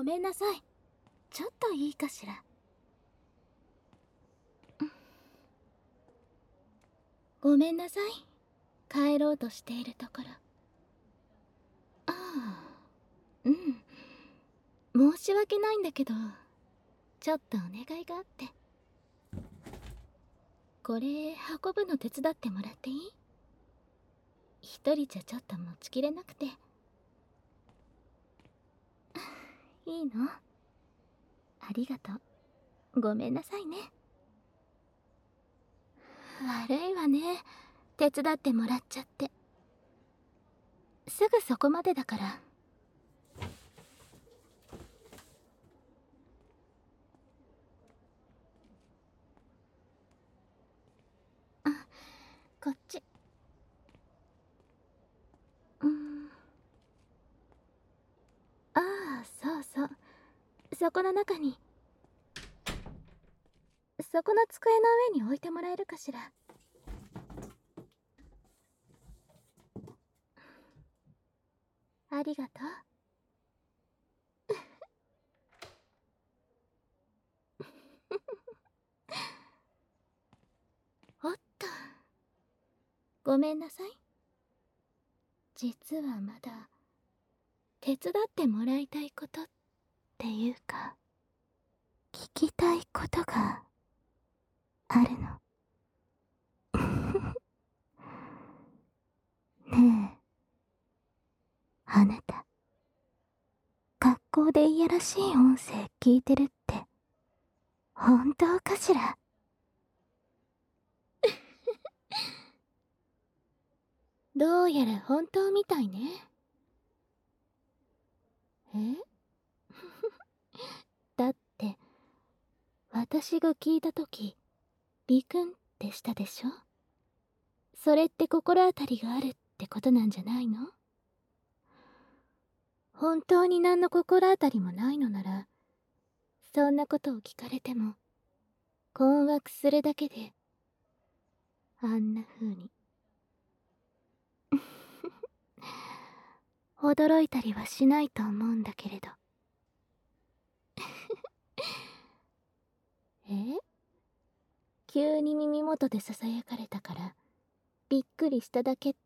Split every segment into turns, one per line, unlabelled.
ごめんなさい。ちょっといいかしら。ごめんなさい。帰ろうとしているところ。ああ、うん。申し訳ないんだけど、ちょっとお願いがあって。これ運ぶの手伝ってもらっていい？一人じゃちょっと持ちきれなくて。いいの？ありがとう。ごめんなさいね。悪いわね。手伝ってもらっちゃって。すぐそこまでだから。あ、こっち。ああ、そうそう。そこの中に。そこの机の上に置いてもらえるかしら。ありがとう。おっと。ごめんなさい。実はまだ手伝ってもらいたいことっていうか、聞きたいことがあるの。ねえ、あなた、学校でいやらしい音声聞いてるって本当かしら？どうやら本当みたいね。え？だって私が聞いたとき、ビクンってしたでしょ？それって心当たりがあるってことなんじゃないの？本当に何の心当たりもないのなら、そんなことを聞かれても困惑するだけで、あんな風に驚いたりはしないと思うんだけれど。え？急に耳元でささやかれたからびっくりしただけって？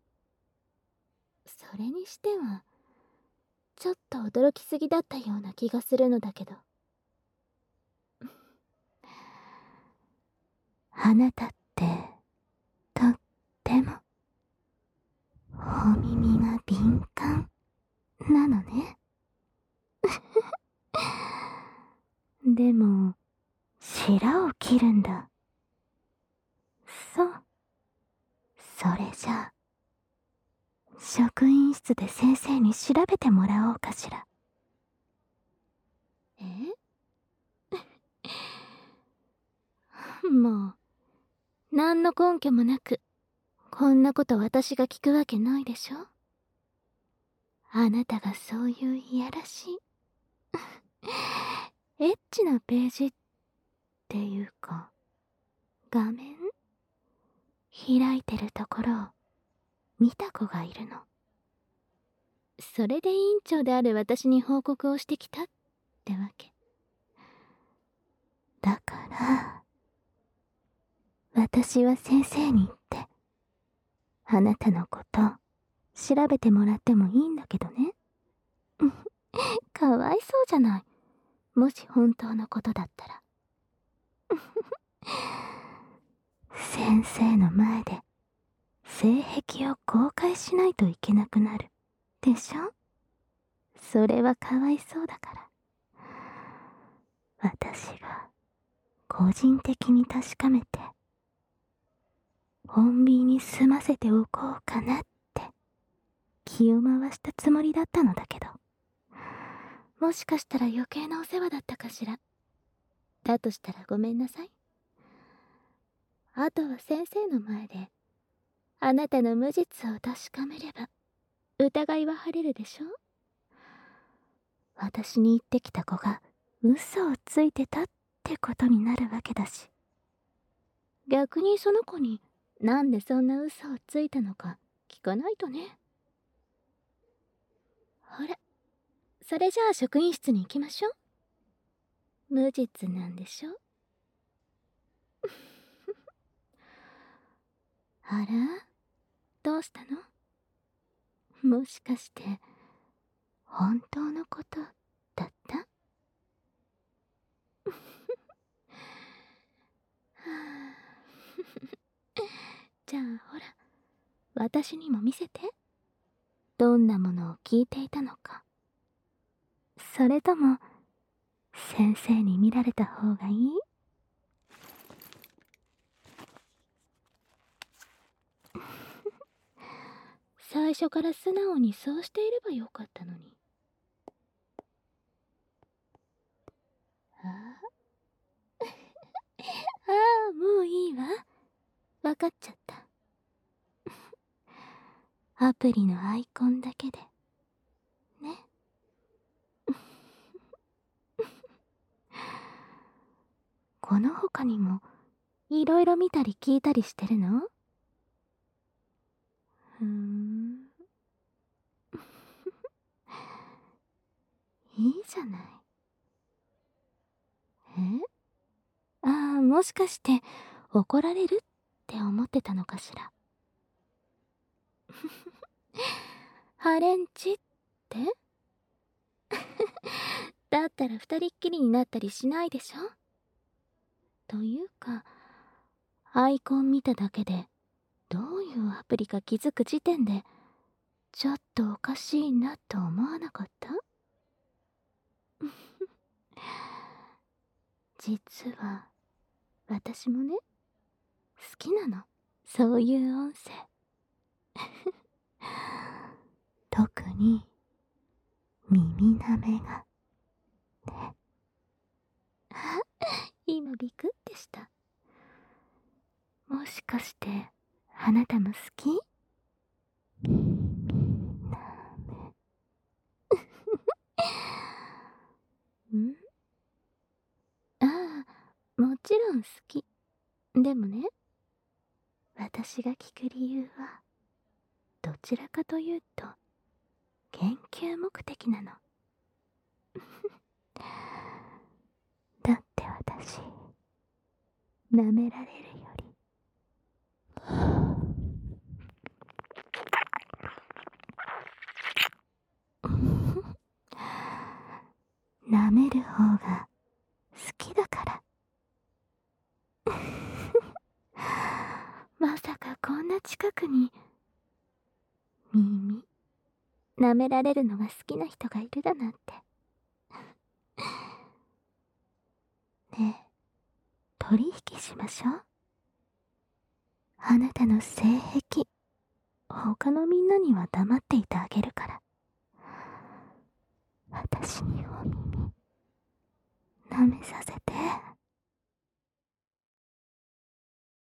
それにしてはちょっと驚きすぎだったような気がするのだけど。あなたってとってもお耳が敏感なのね。でも白を切るんだ。そう。それじゃあ職員室で先生に調べてもらおうかしら。え？もう何の根拠もなくこんなこと私が聞くわけないでしょ。あなたがそういういやらしいエッチなページっていうか画面開いてるところを見た子がいるの。それで委員長である私に報告をしてきたってわけだから、私は先生に言ってあなたのこと調べてもらってもいいんだけどね。かわいそうじゃない、もし本当のことだったら。先生の前で性癖を公開しないといけなくなるでしょ。それはかわいそうだから、私が個人的に確かめて穏便に済ませておこうかなって気を回したつもりだったのだけど、もしかしたら余計なお世話だったかしら。だとしたらごめんなさい。あとは先生の前であなたの無実を確かめれば疑いは晴れるでしょ。私に言ってきた子が嘘をついてたってことになるわけだし、逆にその子になんでそんな嘘をついたのか聞かないとね。あれ、 それじゃあ職員室に行きましょう。無実なんでしょ。あら、どうしたの？もしかして本当のことだった？はあじゃあほら、私にも見せて。どんなものを聞いていたのか。それとも先生に見られた方がいい？最初から素直にそうしていればよかったのに。ああ、もういいわ。わかっちゃった。アプリのアイコンだけでね。この他にもいろいろ見たり聞いたりしてるの？いいじゃない。え？ああ、もしかして怒られるって思ってたのかしら。ハレンチってだったら二人っきりになったりしないでしょ。というか、アイコン見ただけでどういうアプリか気づく時点でちょっとおかしいなと思わなかった？実は私もね、好きなの、そういう音声。特に耳なめがね。あ、今ビクってした。もしかしてあなたも好き？耳なめん？ああ、もちろん好き。でもね、私が聞く理由はどちらかというと研究目的なの。だって私、舐められるより舐める方が好きだから。まさかこんな近くに耳舐められるのが好きな人がいるだなんて。ねえ、取引しましょう。あなたの性癖、他のみんなには黙っていてあげるから。私にお耳舐めさせて。